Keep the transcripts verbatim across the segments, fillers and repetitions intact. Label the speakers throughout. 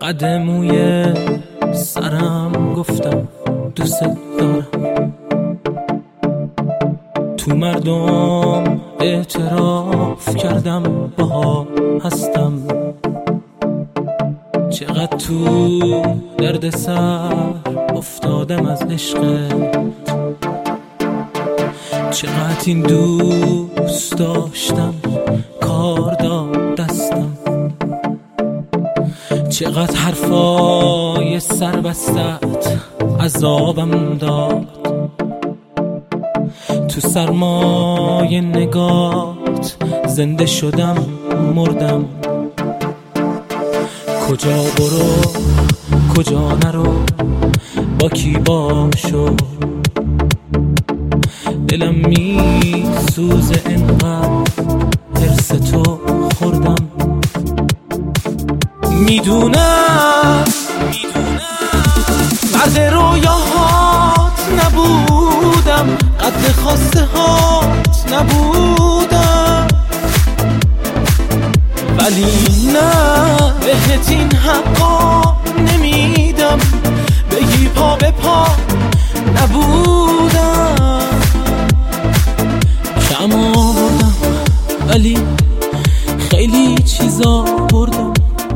Speaker 1: قدموی سرم گفتم دوست دارم، تو مردم اعتراف کردم با هستم، چقدر تو درد سر افتادم از عشقت، چقدر این دوست داشتم کار داد دستم، چقدر حرفای سر بستت عذابم داد، تو سرمای نگات زنده شدم مردم، کجا برو کجا نرو با کی باشو، دلم می سوزه انقدر حرص تو خوردم، میدونم مرد رویاهات نبودم، قد خواسته هات نبودم، ولی نه بهت این حقا نمیدم، بگی پا به پا نبودم، کم آوردم ولی خیلی چیزا بردم،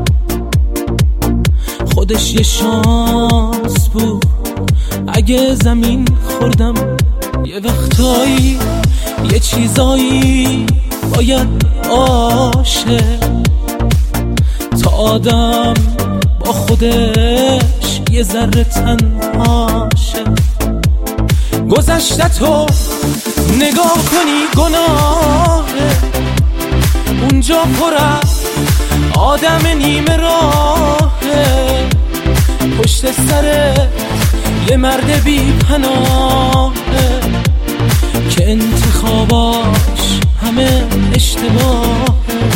Speaker 1: خودش یه شانس بود اگه زمین خوردم، یه وقتایی یه چیزایی باید باشه تا آدم با خودش یه ذره تنهاشه، گذشته تو نگاه کنی گناهه، اونجا پر از آدم نیمه راهه، پشت سر یه مرد بی پناهه که انتخاباش همه اشتباهه.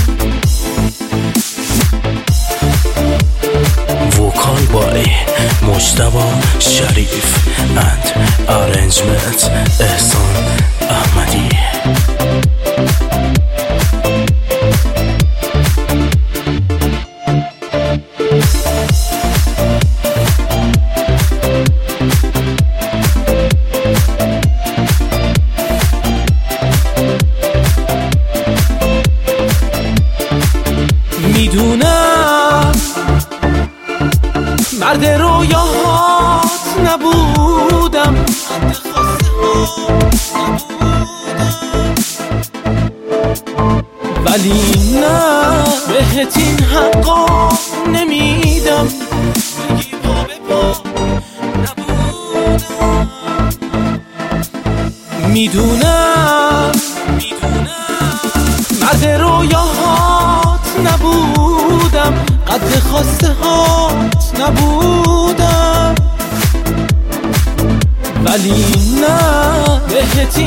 Speaker 2: وکال بای مجتبی شریف and arrangement احسان احمدی.
Speaker 1: میدونم مرد رویاهات نبودم، قد خواسته هات نبودم، ولی نه بهت این حقا نمیدم، بگی پا به پا نبودم، میدونم مرد رویاهات نبودم، قد خواسته هات نبودم، ولی نه بهت